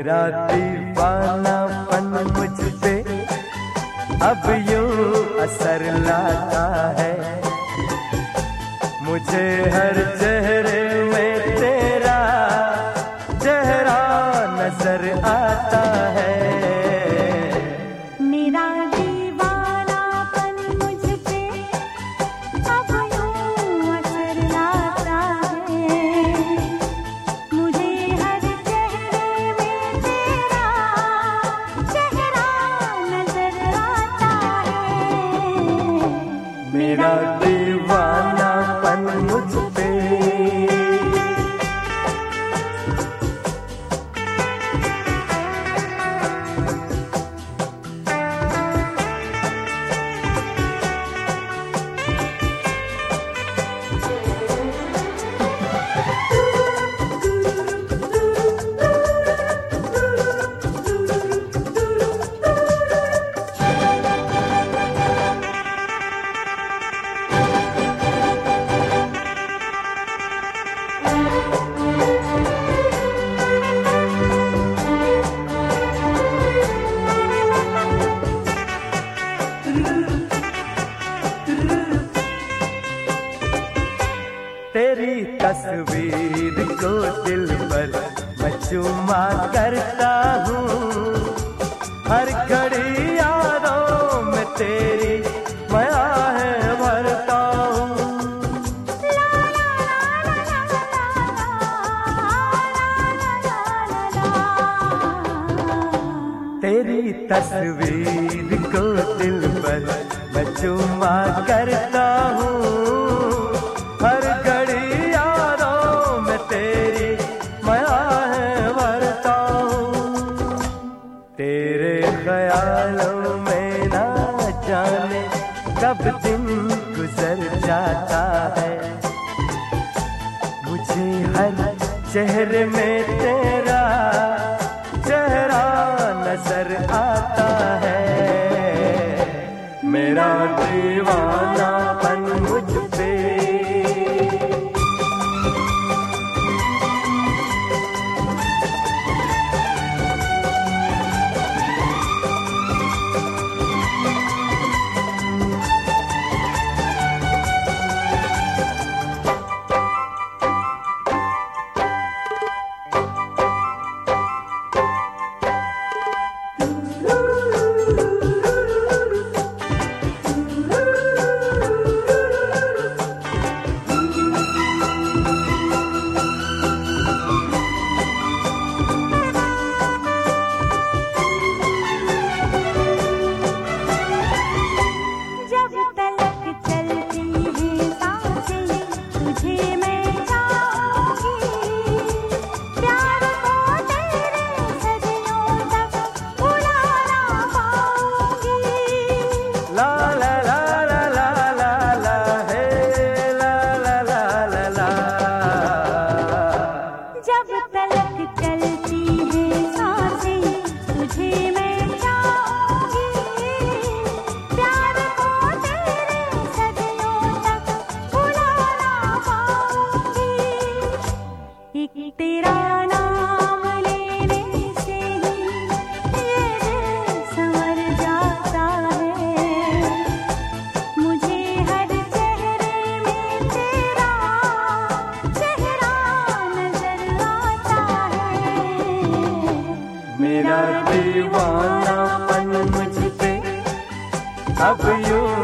मेरा दीवानापन मुझ पे अब यूं असर लाता है। मुझे हर चेहरे में तेरा चेहरा नजर आता है। मेरा दीवानापन मुझ पे अब यूं असर लाता है। मुझे हर चेहरे में तेरा चेहरा नजर आता है। मेरा दीवानापन मुझ पे। तेरी तस्वीर को दिल पर मैं चुमा करता हूँ। हर घड़ी यादों में तेरी मैं आहें भरता हूँ। तेरी तस्वीर को दिल पर मैं चुमा करता हूँ। हर घड़ी यादों में तेरी मैं आहें भरता हूँ। तेरे ख्यालों में ना जाने कब दिन गुजर जाता है। मुझे हर चेहरे में तेरा चेहरा नजर आता है। मेरा दीवानापन मुझ पे। तेरा नाम लेने से ही ये दिल संवर जाता है। मुझे हर चेहरे में तेरा चेहरा नजर आता है। मेरा दीवानापन मुझ पे अब यूं